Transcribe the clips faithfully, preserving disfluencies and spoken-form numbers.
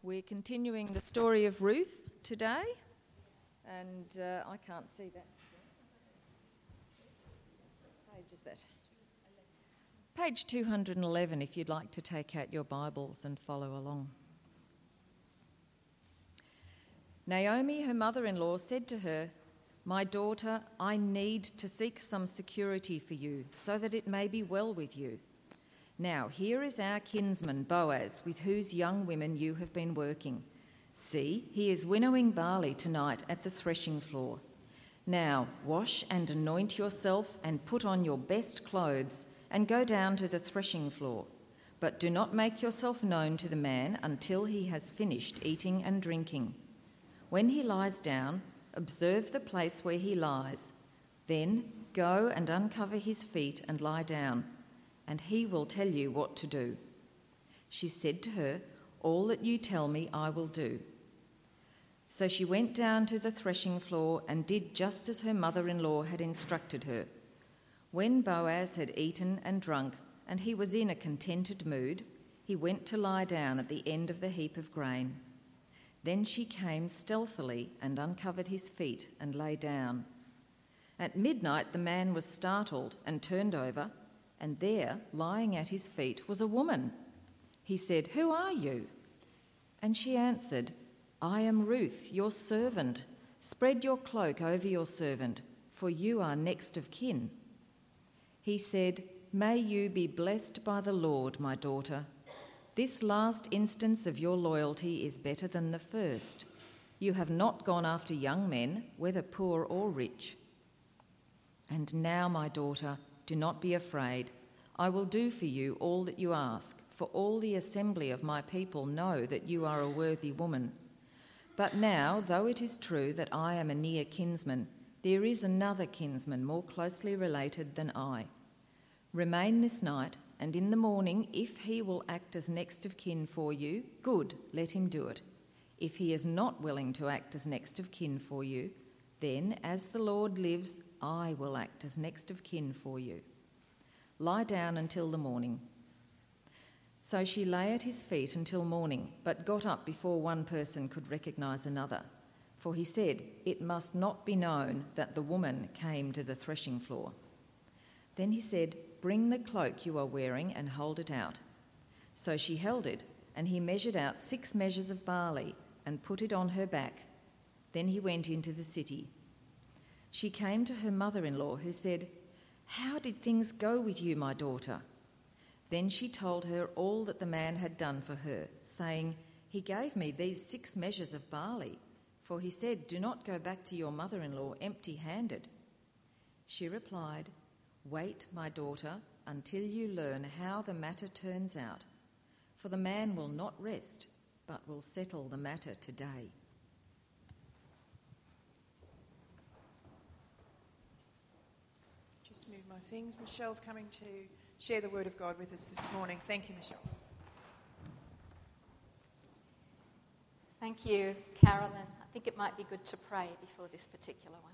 We're continuing the story of Ruth today, and uh, I can't see that. What page is that? Page two hundred eleven, if you'd like to take out your Bibles and follow along. Naomi, her mother-in-law, said to her, "My daughter, I need to seek some security for you, so that it may be well with you. Now, here is our kinsman Boaz, with whose young women you have been working. See, he is winnowing barley tonight at the threshing floor. Now, wash and anoint yourself and put on your best clothes and go down to the threshing floor. But do not make yourself known to the man until he has finished eating and drinking. When he lies down, observe the place where he lies. Then go and uncover his feet and lie down, and he will tell you what to do." She said to her, "All that you tell me I will do." So she went down to the threshing floor and did just as her mother-in-law had instructed her. When Boaz had eaten and drunk, and he was in a contented mood, he went to lie down at the end of the heap of grain. Then she came stealthily and uncovered his feet and lay down. At midnight the man was startled and turned over, and there, lying at his feet, was a woman. He said, "Who are you?" And she answered, "I am Ruth, your servant. Spread your cloak over your servant, for you are next of kin." He said, "May you be blessed by the Lord, my daughter. This last instance of your loyalty is better than the first. You have not gone after young men, whether poor or rich. And now, my daughter, do not be afraid. I will do for you all that you ask, for all the assembly of my people know that you are a worthy woman. But now, though it is true that I am a near kinsman, there is another kinsman more closely related than I. Remain this night, and in the morning, if he will act as next of kin for you, good, let him do it. If he is not willing to act as next of kin for you, then, as the Lord lives, I will act as next of kin for you. Lie down until the morning." So she lay at his feet until morning, but got up before one person could recognise another. For he said, "It must not be known that the woman came to the threshing floor." Then he said, "Bring the cloak you are wearing and hold it out." So she held it, and he measured out six measures of barley and put it on her back. Then he went into the city. She came to her mother-in-law, who said, "How did things go with you, my daughter?" Then she told her all that the man had done for her, saying, "He gave me these six measures of barley, for he said, 'Do not go back to your mother-in-law empty-handed.'" She replied, "Wait, my daughter, until you learn how the matter turns out, for the man will not rest, but will settle the matter today." Just move my things. Michelle's coming to share the word of God with us this morning. Thank you, Michelle. Thank you, Carolyn. I think it might be good to pray before this particular one.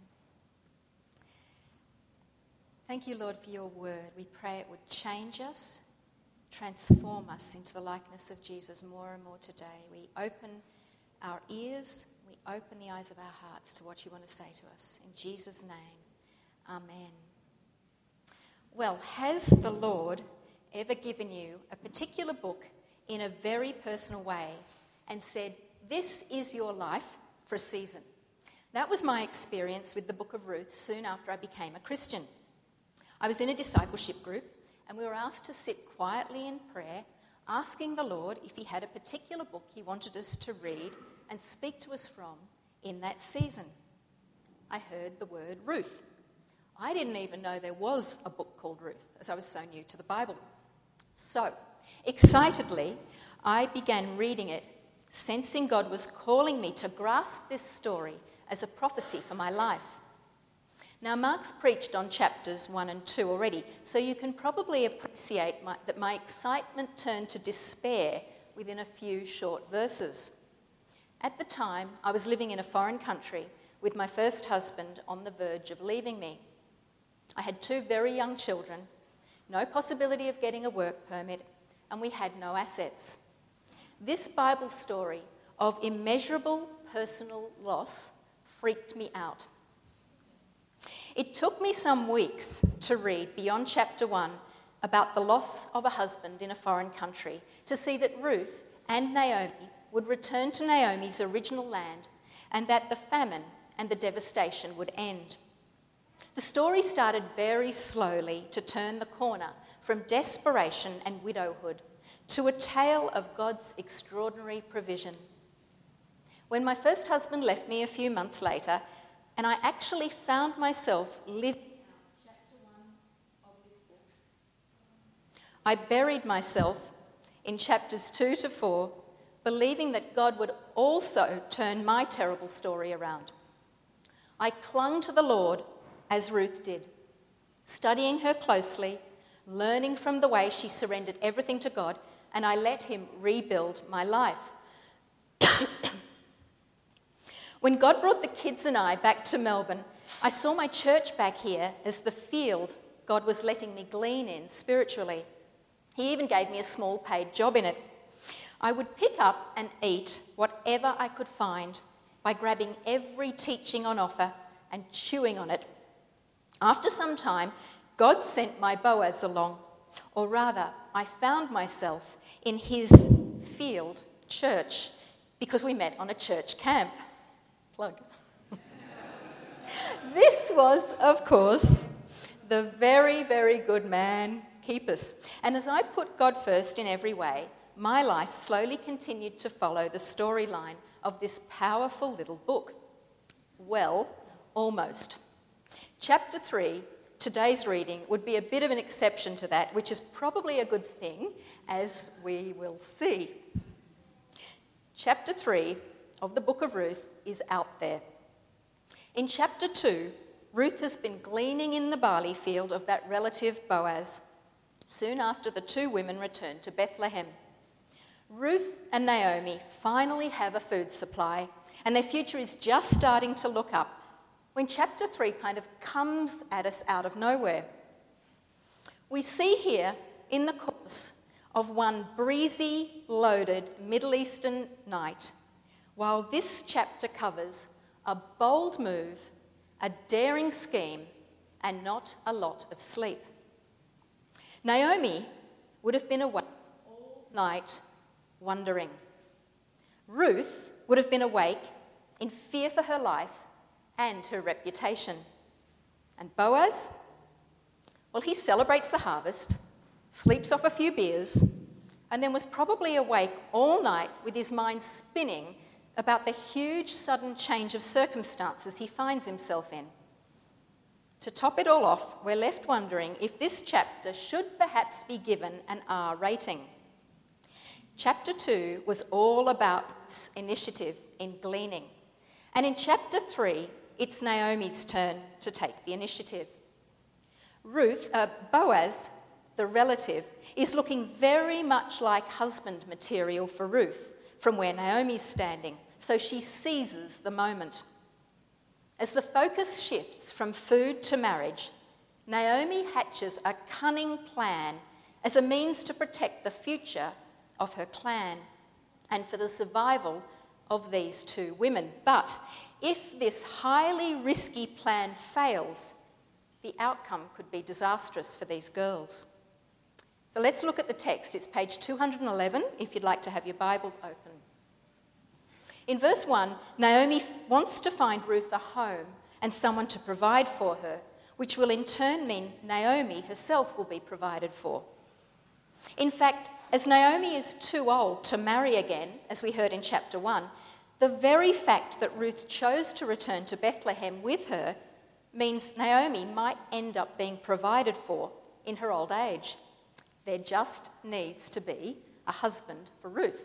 Thank you, Lord, for your word. We pray it would change us, transform us into the likeness of Jesus more and more today. We open our ears, we open the eyes of our hearts to what you want to say to us. In Jesus' name, amen. Well, has the Lord ever given you a particular book in a very personal way and said, "This is your life for a season"? That was my experience with the book of Ruth soon after I became a Christian. I was in a discipleship group, and we were asked to sit quietly in prayer, asking the Lord if he had a particular book he wanted us to read and speak to us from in that season. I heard the word Ruth. I didn't even know there was a book called Ruth, as I was so new to the Bible. So, excitedly, I began reading it, sensing God was calling me to grasp this story as a prophecy for my life. Now, Mark's preached on chapters one and two already, so you can probably appreciate my, that my excitement turned to despair within a few short verses. At the time, I was living in a foreign country with my first husband on the verge of leaving me. I had two very young children, no possibility of getting a work permit, and we had no assets. This Bible story of immeasurable personal loss freaked me out. It took me some weeks to read beyond chapter one about the loss of a husband in a foreign country to see that Ruth and Naomi would return to Naomi's original land and that the famine and the devastation would end. The story started very slowly to turn the corner from desperation and widowhood to a tale of God's extraordinary provision. When my first husband left me a few months later, and I actually found myself living out chapter one of this book, I buried myself in chapters two to four, believing that God would also turn my terrible story around. I clung to the Lord as Ruth did, studying her closely, learning from the way she surrendered everything to God, and I let him rebuild my life. When God brought the kids and I back to Melbourne, I saw my church back here as the field God was letting me glean in spiritually. He even gave me a small paid job in it. I would pick up and eat whatever I could find by grabbing every teaching on offer and chewing on it. After some time, God sent my Boaz along, or rather, I found myself in his field church because we met on a church camp. Plug. This was, of course, the very, very good man, Keepus. And as I put God first in every way, my life slowly continued to follow the storyline of this powerful little book. Well, almost. Chapter three, today's reading, would be a bit of an exception to that, which is probably a good thing, as we will see. Chapter three of the book of Ruth is out there. In chapter two, Ruth has been gleaning in the barley field of that relative Boaz. Soon after, the two women return to Bethlehem. Ruth and Naomi finally have a food supply, and their future is just starting to look up when chapter three kind of comes at us out of nowhere. We see here, in the course of one breezy, loaded Middle Eastern night, while this chapter covers a bold move, a daring scheme, and not a lot of sleep. Naomi would have been awake all night wondering. Ruth would have been awake in fear for her life and her reputation. And Boaz? Well, he celebrates the harvest, sleeps off a few beers, and then was probably awake all night with his mind spinning about the huge sudden change of circumstances he finds himself in. To top it all off, we're left wondering if this chapter should perhaps be given an R rating. Chapter two was all about initiative in gleaning. And in chapter three, it's Naomi's turn to take the initiative. Ruth, uh, Boaz, the relative, is looking very much like husband material for Ruth from where Naomi's standing, so she seizes the moment. As the focus shifts from food to marriage, Naomi hatches a cunning plan as a means to protect the future of her clan and for the survival of these two women. But if this highly risky plan fails, the outcome could be disastrous for these girls. So let's look at the text. It's page two hundred eleven, if you'd like to have your Bible open. In verse one, Naomi wants to find Ruth a home and someone to provide for her, which will in turn mean Naomi herself will be provided for. In fact, as Naomi is too old to marry again, as we heard in chapter one, the very fact that Ruth chose to return to Bethlehem with her means Naomi might end up being provided for in her old age. There just needs to be a husband for Ruth.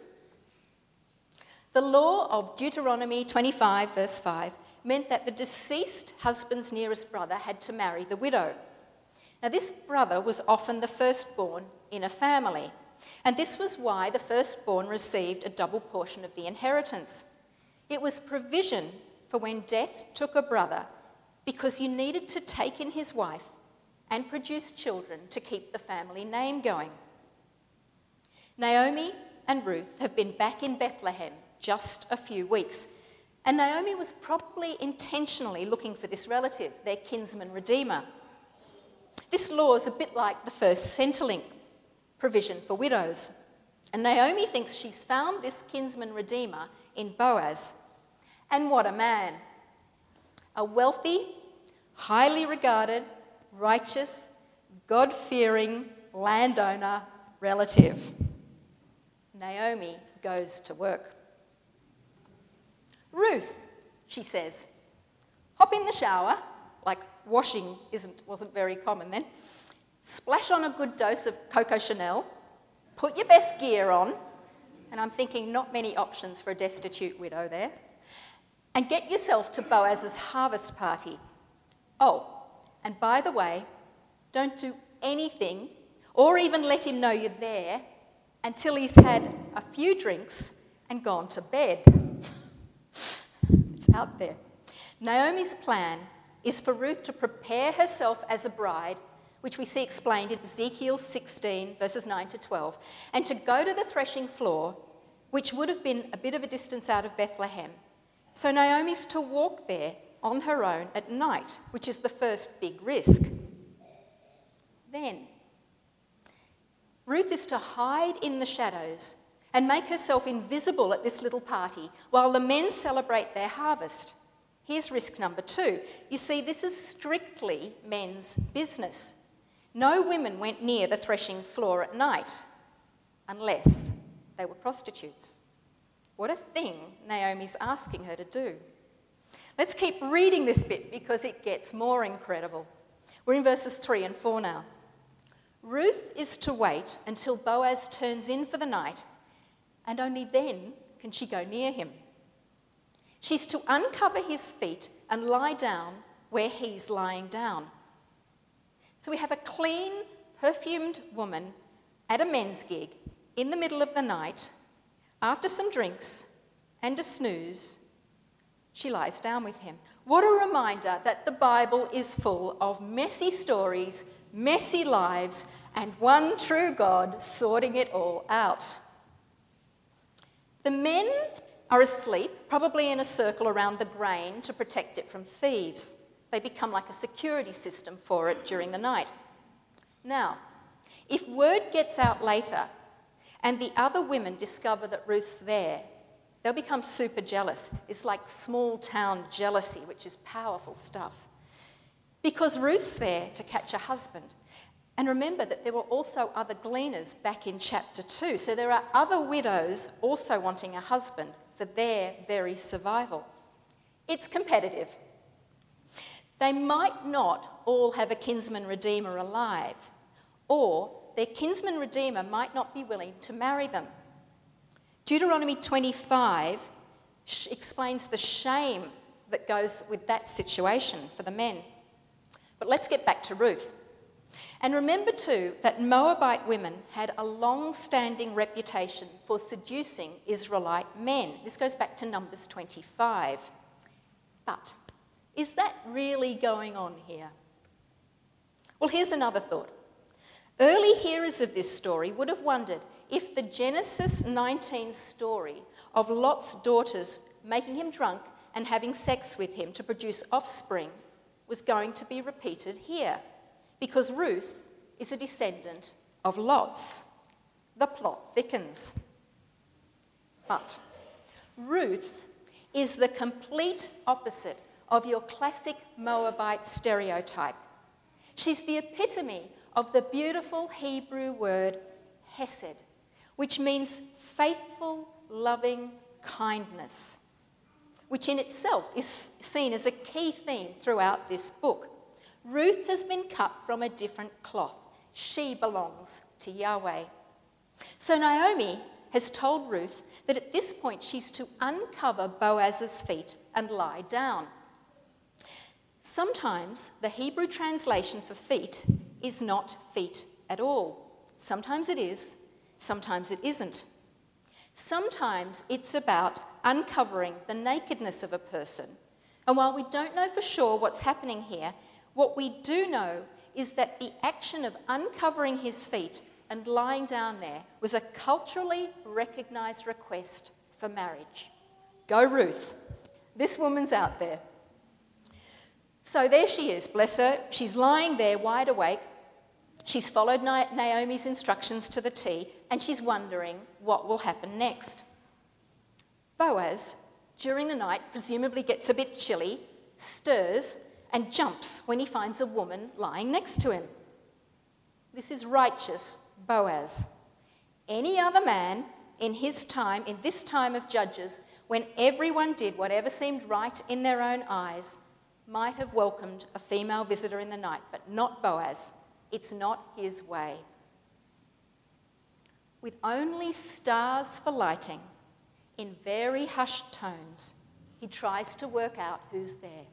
The law of Deuteronomy twenty-five, verse five, meant that the deceased husband's nearest brother had to marry the widow. Now, this brother was often the firstborn in a family, and this was why the firstborn received a double portion of the inheritance. It was provision for when death took a brother, because you needed to take in his wife and produce children to keep the family name going. Naomi and Ruth have been back in Bethlehem just a few weeks. And Naomi was probably intentionally looking for this relative, their kinsman redeemer. This law is a bit like the first Centrelink provision for widows. And Naomi thinks she's found this kinsman redeemer in Boaz. And what a man. A wealthy, highly regarded, righteous, God-fearing landowner relative. Naomi goes to work. Ruth, she says, hop in the shower, like washing isn't, wasn't very common then, splash on a good dose of Coco Chanel, put your best gear on, and I'm thinking not many options for a destitute widow there, and get yourself to Boaz's harvest party. Oh, and by the way, don't do anything or even let him know you're there until he's had a few drinks and gone to bed. It's out there. Naomi's plan is for Ruth to prepare herself as a bride, which we see explained in Ezekiel sixteen, verses nine to twelve, and to go to the threshing floor, which would have been a bit of a distance out of Bethlehem. So Naomi's to walk there on her own at night, which is the first big risk. Then, Ruth is to hide in the shadows and make herself invisible at this little party while the men celebrate their harvest. Here's risk number two. You see, this is strictly men's business. No women went near the threshing floor at night unless they were prostitutes. What a thing Naomi's asking her to do. Let's keep reading this bit because it gets more incredible. We're in verses three and four now. Ruth is to wait until Boaz turns in for the night, and only then can she go near him. She's to uncover his feet and lie down where he's lying down. So we have a clean, perfumed woman at a men's gig in the middle of the night. After some drinks and a snooze, she lies down with him. What a reminder that the Bible is full of messy stories, messy lives, and one true God sorting it all out. The men are asleep, probably in a circle around the grain to protect it from thieves. They become like a security system for it during the night. Now, if word gets out later and the other women discover that Ruth's there, they'll become super jealous. It's like small town jealousy, which is powerful stuff. Because Ruth's there to catch a husband. And remember that there were also other gleaners back in chapter two. So there are other widows also wanting a husband for their very survival. It's competitive. They might not all have a kinsman redeemer alive, or their kinsman redeemer might not be willing to marry them. Deuteronomy twenty-five sh- explains the shame that goes with that situation for the men. But let's get back to Ruth. And remember too that Moabite women had a long-standing reputation for seducing Israelite men. This goes back to Numbers twenty-five. But is that really going on here? Well, here's another thought. Early hearers of this story would have wondered if the Genesis nineteen story of Lot's daughters making him drunk and having sex with him to produce offspring was going to be repeated here, because Ruth is a descendant of Lot's. The plot thickens. But Ruth is the complete opposite of your classic Moabite stereotype. She's the epitome of the beautiful Hebrew word hesed, which means faithful, loving kindness, which in itself is seen as a key theme throughout this book. Ruth has been cut from a different cloth. She belongs to Yahweh. So Naomi has told Ruth that at this point she's to uncover Boaz's feet and lie down. Sometimes the Hebrew translation for feet is not feet at all. Sometimes it is, sometimes it isn't. Sometimes it's about uncovering the nakedness of a person. And while we don't know for sure what's happening here, what we do know is that the action of uncovering his feet and lying down there was a culturally recognised request for marriage. Go Ruth. This woman's out there. So there she is, bless her. She's lying there wide awake. She's followed Naomi's instructions to the T, and she's wondering what will happen next. Boaz, during the night, presumably gets a bit chilly, stirs, and jumps when he finds a woman lying next to him. This is righteous Boaz. Any other man in his time, in this time of Judges, when everyone did whatever seemed right in their own eyes, might have welcomed a female visitor in the night, but not Boaz. It's not his way. With only stars for lighting, in very hushed tones, he tries to work out who's there.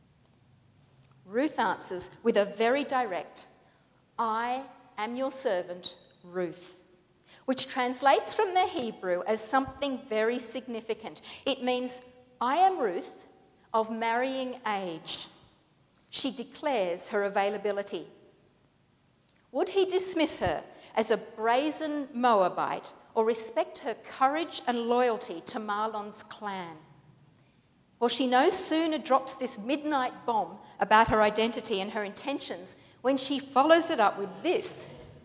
Ruth answers with a very direct, I am your servant, Ruth, which translates from the Hebrew as something very significant. It means, I am Ruth of marrying age. She declares her availability. Would he dismiss her as a brazen Moabite or respect her courage and loyalty to Mahlon's clan? Well, she no sooner drops this midnight bomb about her identity and her intentions when she follows it up with this.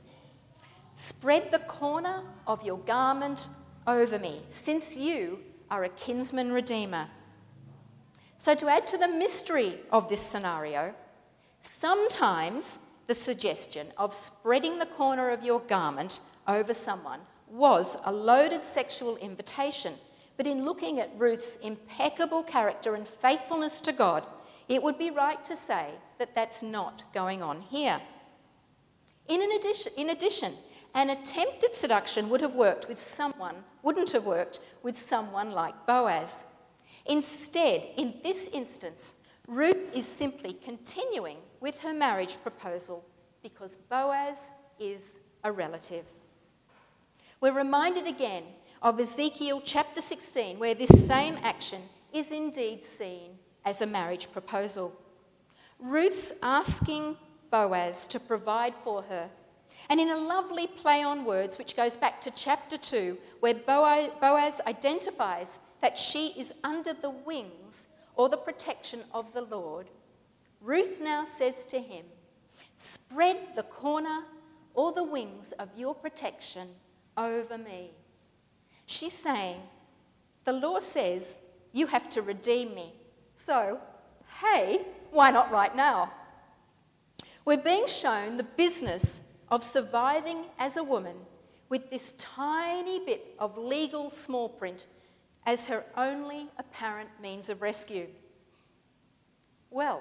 Spread the corner of your garment over me, since you are a kinsman redeemer. So to add to the mystery of this scenario, sometimes the suggestion of spreading the corner of your garment over someone was a loaded sexual invitation. But in looking at Ruth's impeccable character and faithfulness to God, it would be right to say that that's not going on here. In, an addition, in addition, an attempted seduction would have worked with someone, wouldn't have worked with someone like Boaz. Instead, in this instance, Ruth is simply continuing with her marriage proposal because Boaz is a relative. We're reminded again of Ezekiel chapter sixteen, where this same action is indeed seen as a marriage proposal. Ruth's asking Boaz to provide for her, and in a lovely play on words which goes back to chapter two, where Boaz identifies that she is under the wings or the protection of the Lord, Ruth now says to him, spread the corner or the wings of your protection over me. She's saying, the law says you have to redeem me. So, hey, why not right now? We're being shown the business of surviving as a woman with this tiny bit of legal small print as her only apparent means of rescue. Well,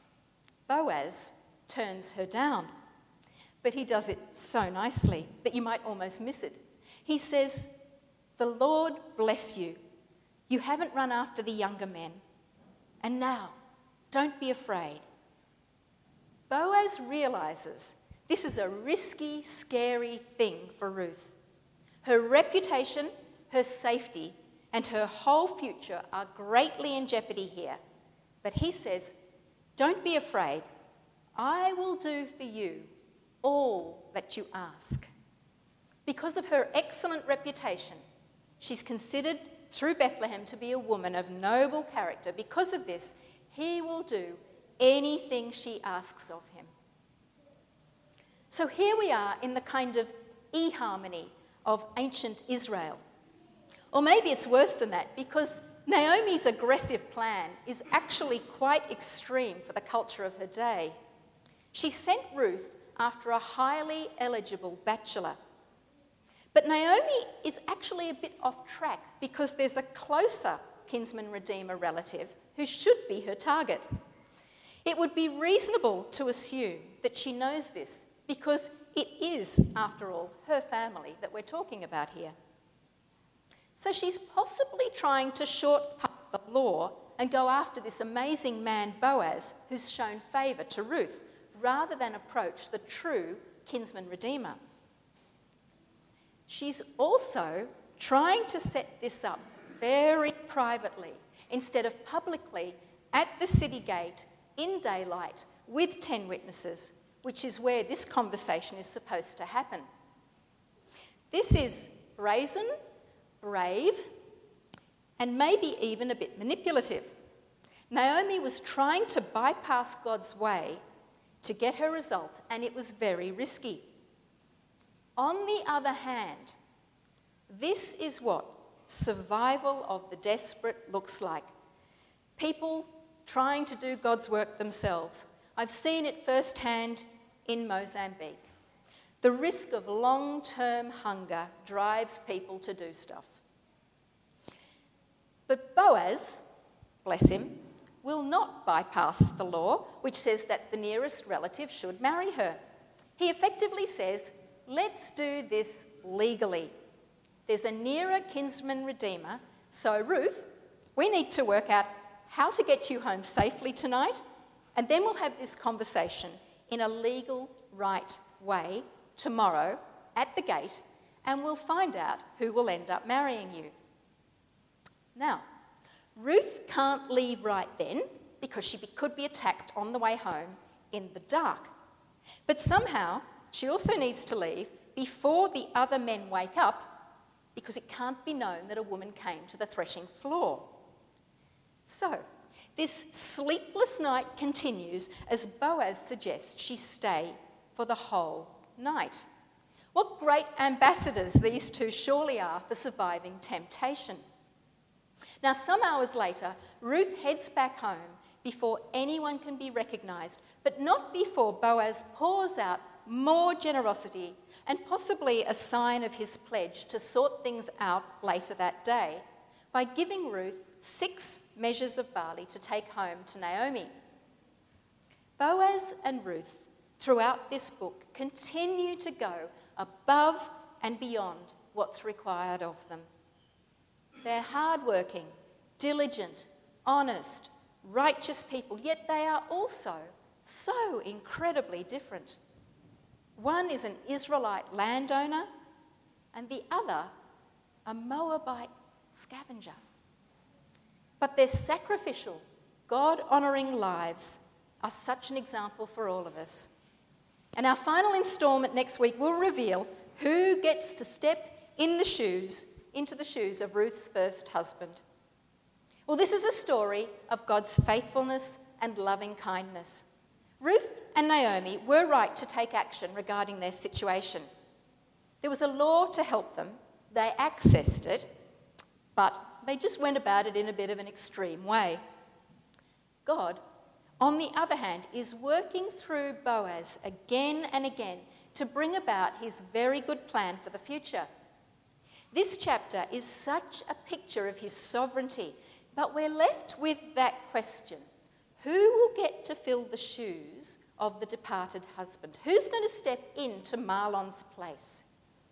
Boaz turns her down, but he does it so nicely that you might almost miss it. He says, the Lord bless you. You haven't run after the younger men. And now, don't be afraid. Boaz realizes this is a risky, scary thing for Ruth. Her reputation, her safety, and her whole future are greatly in jeopardy here. But he says, don't be afraid. I will do for you all that you ask. Because of her excellent reputation, she's considered through Bethlehem to be a woman of noble character. Because of this, he will do anything she asks of him. So here we are in the kind of e-harmony of ancient Israel. Or maybe it's worse than that, because Naomi's aggressive plan is actually quite extreme for the culture of her day. She sent Ruth after a highly eligible bachelor. But Naomi is actually a bit off track because there's a closer kinsman redeemer relative who should be her target. It would be reasonable to assume that she knows this because it is, after all, her family that we're talking about here. So she's possibly trying to shortcut the law and go after this amazing man Boaz who's shown favour to Ruth, rather than approach the true kinsman redeemer. She's also trying to set this up very privately instead of publicly at the city gate in daylight with ten witnesses, which is where this conversation is supposed to happen. This is brazen, brave, and maybe even a bit manipulative. Naomi was trying to bypass God's way to get her result, and it was very risky. On the other hand, this is what survival of the desperate looks like. People trying to do God's work themselves. I've seen it firsthand in Mozambique. The risk of long-term hunger drives people to do stuff. But Boaz, bless him, will not bypass the law, which says that the nearest relative should marry her. He effectively says, let's do this legally. There's a nearer kinsman redeemer, so Ruth, we need to work out how to get you home safely tonight, and then we'll have this conversation in a legal, right way tomorrow at the gate, and we'll find out who will end up marrying you. Now, Ruth can't leave right then because she be, could be attacked on the way home in the dark. But somehow she also needs to leave before the other men wake up because it can't be known that a woman came to the threshing floor. So, this sleepless night continues as Boaz suggests she stay for the whole night. What great ambassadors these two surely are for surviving temptation. Now, some hours later, Ruth heads back home before anyone can be recognised, but not before Boaz pours out more generosity and possibly a sign of his pledge to sort things out later that day by giving Ruth six measures of barley to take home to Naomi. Boaz and Ruth, throughout this book, continue to go above and beyond what's required of them. They're hardworking, diligent, honest, righteous people, yet they are also so incredibly different. One is an Israelite landowner, and the other a Moabite scavenger. But their sacrificial, God-honouring lives are such an example for all of us. And our final instalment next week will reveal who gets to step in the shoes, into the shoes of Ruth's first husband. Well, this is a story of God's faithfulness and loving kindness. Ruth and Naomi were right to take action regarding their situation. There was a law to help them. They accessed it, but they just went about it in a bit of an extreme way. God, on the other hand, is working through Boaz again and again to bring about his very good plan for the future. This chapter is such a picture of his sovereignty, but we're left with that question. Who will get to fill the shoes of the departed husband? Who's going to step into Mahlon's place?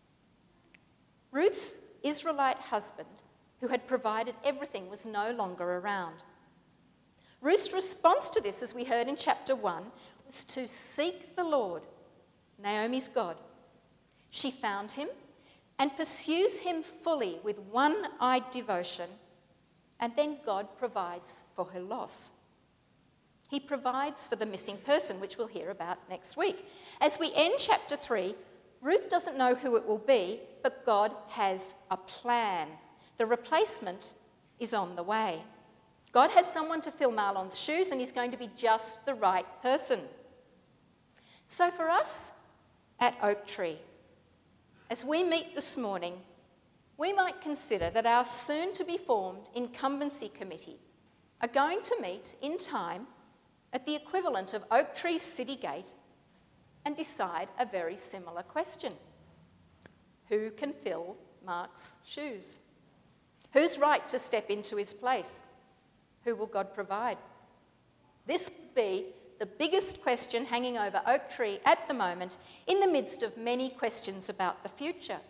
Ruth's Israelite husband, who had provided everything, was no longer around. Ruth's response to this, as we heard in chapter one, was to seek the Lord, Naomi's God. She found him and pursues him fully with one-eyed devotion, and then God provides for her loss. He provides for the missing person, which we'll hear about next week. As we end chapter three, Ruth doesn't know who it will be, but God has a plan. The replacement is on the way. God has someone to fill Mahlon's shoes, and he's going to be just the right person. So for us at Oak Tree, as we meet this morning, we might consider that our soon-to-be-formed incumbency committee are going to meet in time at the equivalent of Oak Tree's city gate and decide a very similar question. Who can fill Mark's shoes? Who's right to step into his place? Who will God provide? This would be the biggest question hanging over Oak Tree at the moment, in the midst of many questions about the future.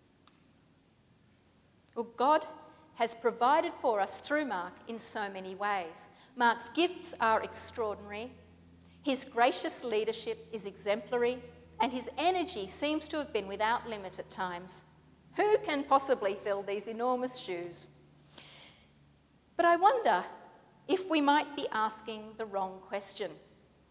Well, God has provided for us through Mark in so many ways. Mark's gifts are extraordinary, his gracious leadership is exemplary, and his energy seems to have been without limit at times. Who can possibly fill these enormous shoes? But I wonder if we might be asking the wrong question.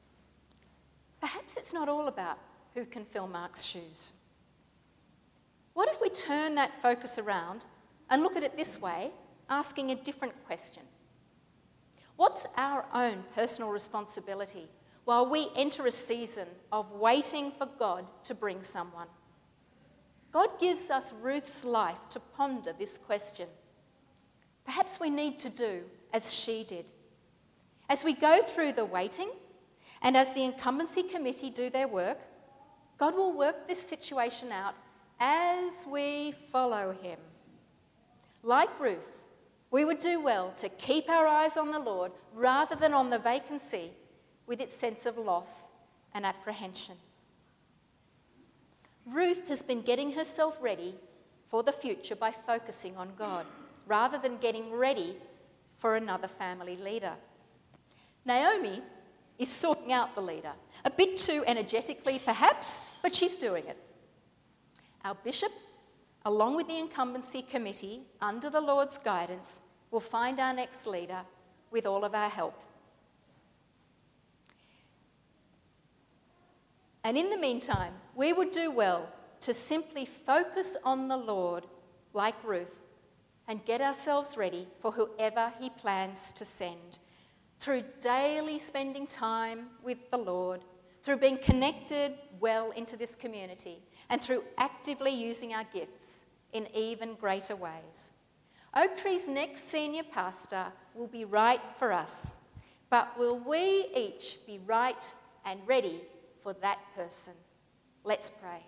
Perhaps it's not all about who can fill Mark's shoes. What if we turn that focus around and look at it this way, asking a different question? What's our own personal responsibility while we enter a season of waiting for God to bring someone? God gives us Ruth's life to ponder this question. Perhaps we need to do as she did. As we go through the waiting and as the incumbency committee do their work, God will work this situation out as we follow him. Like Ruth, we would do well to keep our eyes on the Lord rather than on the vacancy with its sense of loss and apprehension. Ruth has been getting herself ready for the future by focusing on God, rather than getting ready for another family leader. Naomi is sorting out the leader, a bit too energetically perhaps, but she's doing it. Our bishop, along with the incumbency committee, under the Lord's guidance, will find our next leader with all of our help. And in the meantime, we would do well to simply focus on the Lord like Ruth and get ourselves ready for whoever he plans to send. Through daily spending time with the Lord, through being connected well into this community, and through actively using our gifts in even greater ways. Oak Tree's next senior pastor will be right for us, but will we each be right and ready for that person? Let's pray.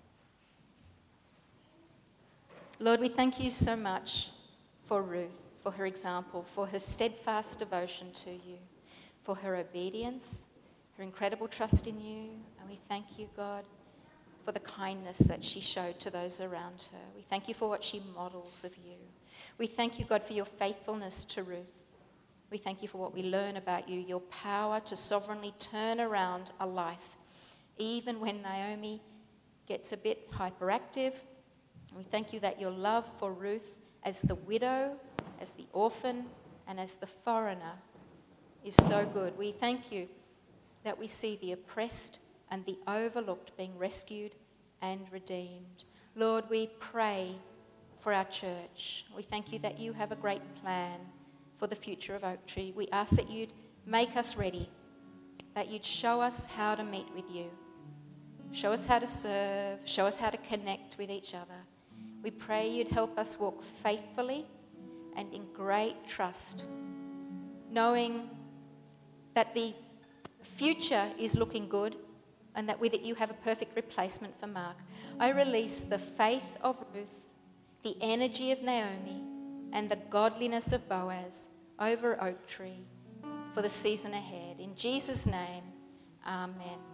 Lord, we thank you so much for Ruth, for her example, for her steadfast devotion to you, for her obedience, her incredible trust in you. And we thank you, God, for the kindness that she showed to those around her. We thank you for what she models of you. We thank you, God, for your faithfulness to Ruth. We thank you for what we learn about you, your power to sovereignly turn around a life, even when Naomi gets a bit hyperactive. We thank you that your love for Ruth as the widow, as the orphan, and as the foreigner is so good. We thank you that we see the oppressed and the overlooked being rescued and redeemed. Lord, we pray for our church. We thank you that you have a great plan for the future of Oak Tree. We ask that you'd make us ready, that you'd show us how to meet with you, show us how to serve, show us how to connect with each other. We pray you'd help us walk faithfully and in great trust, knowing that the future is looking good and that with it you have a perfect replacement for Mark. I release the faith of Ruth, the energy of Naomi, and the godliness of Boaz over Oak Tree for the season ahead. In Jesus' name, amen.